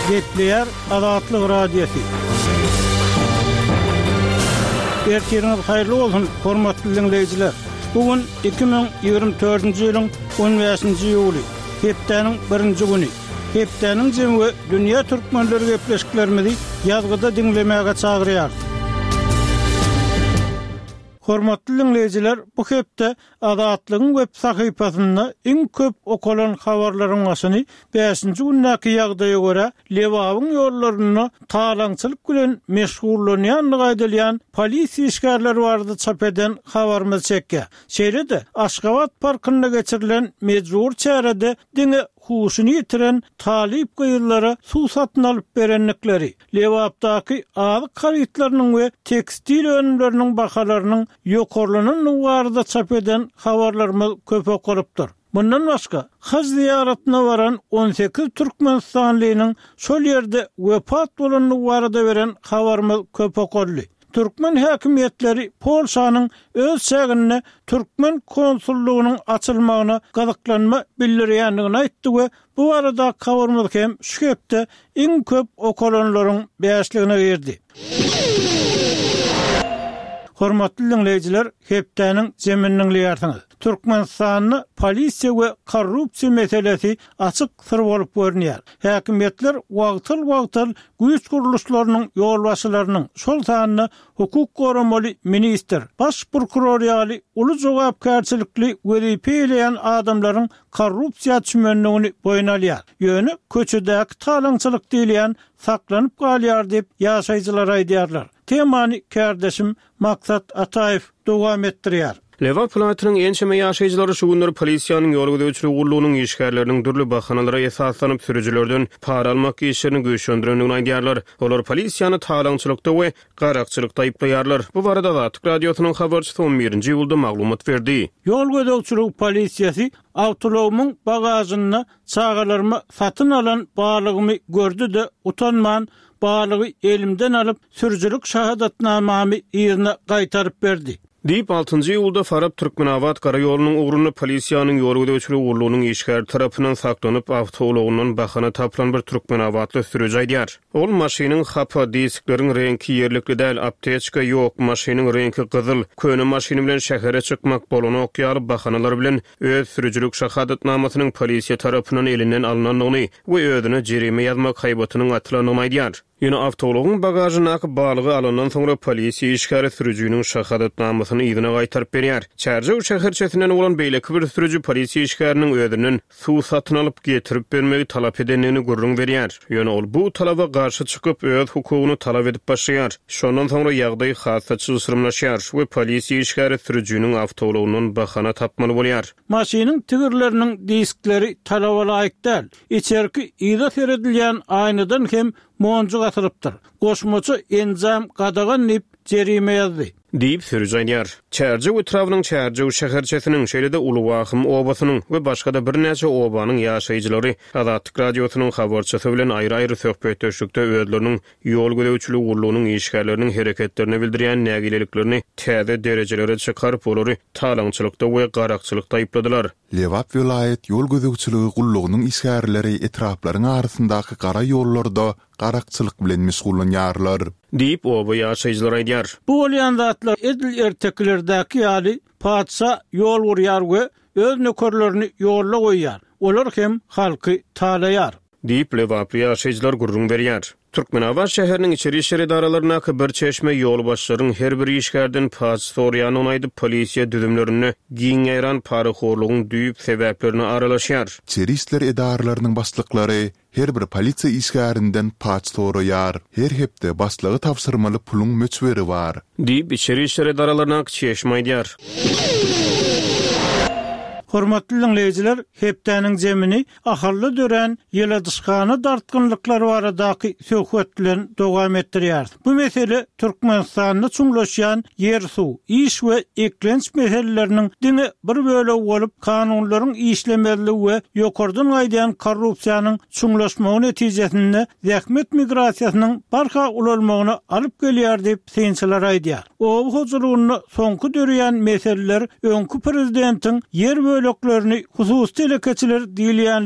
Gepleyer Azatlyk Radiosu. Ertiriniz hayırlı olsun, hormatly dinleyijiler. Bugün 2024-nji ýylyň 15-nji ýuly, hepdeniň 1-nji güni. Hepdeniň jemgy dünýä türkmenleri gepleşiklerimizi ýazgyda dinlemäge çagyrýar. Hormatly dinleyijiler, bu hepde Azatlygyň web sahypasynda iň köp okulan habarlaryň başyny 5-nji günnäki ýagdaýa görä Lewabyň ýollaryny talaňçylyk bilen meşgullanýanlygy aýdylýan polisiýa işgärleri barada çap eden habarymyz çekkä. Şeýlede Aşgabat parkynda geçirilen mejbur çärede diňe huşuny ýitiren talip gyýyllary suw satyn alyp berenlikleri, Lewapdaky azyk haritlarynyň we tekstil önümleriniň bahalarynyň ýokarlanyny barada çap eden habarlarymyz köp okulypdyr. Bundan başga, haj ziyaratına varan 18 Türkmenistanlynyň şol ýerde wepat bolanyny barada beren habarymyz köp okurly. Türkmen häkimetleri Polşanyň öz şäherine Türkmen konsullugynyň açylmagyna gazaklanma bildirýändigini aýtdy we bu arada habarymyz hem şu hepde iň köp okulanlaryň beýasligine girdi. Hormatly dinleyijiler, hepdeniň jeminiň ýartyňyz. Türkmenistanyň polisiýa we korrupsiýa meselesi açyk sır bolup görünýär. Häkimetler wagtyl güýç guruluşlarynyň ýolbaşçylarynyň şol sanyny hukuk goramaly minister, baş prokuror ýaly uly jogapkärçilikli wezipe bilen adamlaryň korrupsiýa çümenligini boýuna alýar. Ýöne köçedäki talaňçylyk diýilýän saklanyp galýar diýip ýaşaýjylar aýdýarlar. Temany kardeşim Maksat Ataev dowam etdirýär. Lewap vilayatynyň ençeme ýaşaýjylary şu günleri polisiýanyň ýol gödäwçilik gurulunyň işgärleriniň türlü bahanalara esaslanyp sürüjilerden para almak işlerini güýçlendirendigini aýdýarlar. Olar polisiýany talaňçylykda we garakçylykda aýplaýarlar. Bu barada Azatlyk Radiosynyň habarçysy 11-nji ýylda maglumat berdi. Ýol gödäwçilik polisiýasy awtolowumyň bagazyny çağalarma satyn alan balygymy gördü de utanman balygy elimden alyp sürüjilik şahadatnamamy ýerine gaýtaryp berdi. Diýip 6-njy ýylda Farab Türkmenawat garaýolunyň ugruna polisiýanyň ýol gödäwçilik gurulunyň işgär tarapyndan saklanyp awtolowundan bahana tapylan bir Türkmenawatly sürüji aýdýar. Ol maşynyň hapa diskleriň rengi ýerlikli däl, apteczka ýok, maşynyň rengi gyzyl, köne maşyny bilen şähere çykmak bolany okýar bahanalar bilen öz sürüjilik şahadatnamasynyň polisiýa tarapyndan elinden alynanyny we özüne jerime ýazmak haýbatynyň atlanyny aýdýar. Ýöne awtolowuň bagazyny akyp balygy alandan soňra polisiýa işgäri sürüjiniň şahadatnamasyny ýygyna gaýtaryp berýär. Çärjew şäherçesinden bolan beýleki bir sürüji polisiýa işgäriniň özünden suw satyn alyp getirip bermegi talap edenini gurrun berýär. Ýöne ol bu talaba garşy çykyp öz hukugyny talap edip başlaýar. Şondan soňra ýagdaý hassa çysyrmlaşýar we polisiýa işgäri sürüjiniň awtolowundan bahana tapmaly bolýar. Maşynyň tigirleriniň diskleri talaba laýyk däl. İçerki ýyda seredilýän aýnadan hem monjuk atılıptır. Goşmaçı enzam qadagan nip jerime ýazdy. Diýip sürüji aýdýar. Çärjew etrawynyň Çärjew şäherçesiniň şeýlede Uluwaxym obasynyň we başga-da bir näçe obanyň ýaşaýjylary Azatlyk Radiosynyň habarçysy bilen aýry-aýry söhbetleşikde özleriniň ýol gödäwçilik gurulunyň işgärleriniň hereketlerini bildirýän nägileliklerini täze derejelere çykaryp olary talaňçylykda we garakçylykda aýpladylar. Lewap vilayet ýol gödäwçiligi gurulunyň işgärleri etraplaryň arasyndaky gara ýollarda garakçylyk bilen meşgullanýarlar. Diýip oba ýaşaýjylar aýdýar. Bu bolýan zatlar edil erteklerdäki ýaly padşa ýol gurýar we öz nökerlerini ýolla goýýar. Olar hem halky talaýar. Diýip Lewap ýaşaýjylar gurrun berýär. Türkmenawat şäheriniň içeri işler edaralaryna bir çeşme ýol başlaryň her bir işgärden pas sorýanyny aýdyp polisiýa düzümlerini giňeýran paraxorlugyň düýüp sebäplerini aralaşýar. İçeri işler edaralarynyň başlyklary her bir polisiýa işgärinden pas sorýar. Her hepde başlygy tapşyrmaly puluň möçberi bar. Diýip içeri işler edaralaryna çeşme aýdýar. Hormatly dinleyijiler, hepdeniň jemini ahyrly dören ýyla dyşgany dartgynlyklar baradaky söhbet bilen dowam etdirýär. Bu mesele Türkmenistanyny çuňlaşýan ýer suw, iş we eklenç meseleleriniň diňe bir bölegi bolup kanunlaryň işlemeligi we ýokardan aýdýan korrupsiýanyň çuňlaşmagy netijesinde zähmet migrasiýasynyň barha ulalmagyna alyp gelýär diýip synçylar aýdýar. O huzurlugyny soňky dörýän meseleler öňkü prezidentiň ýer böleklerini hususy telekeçiler diýilýän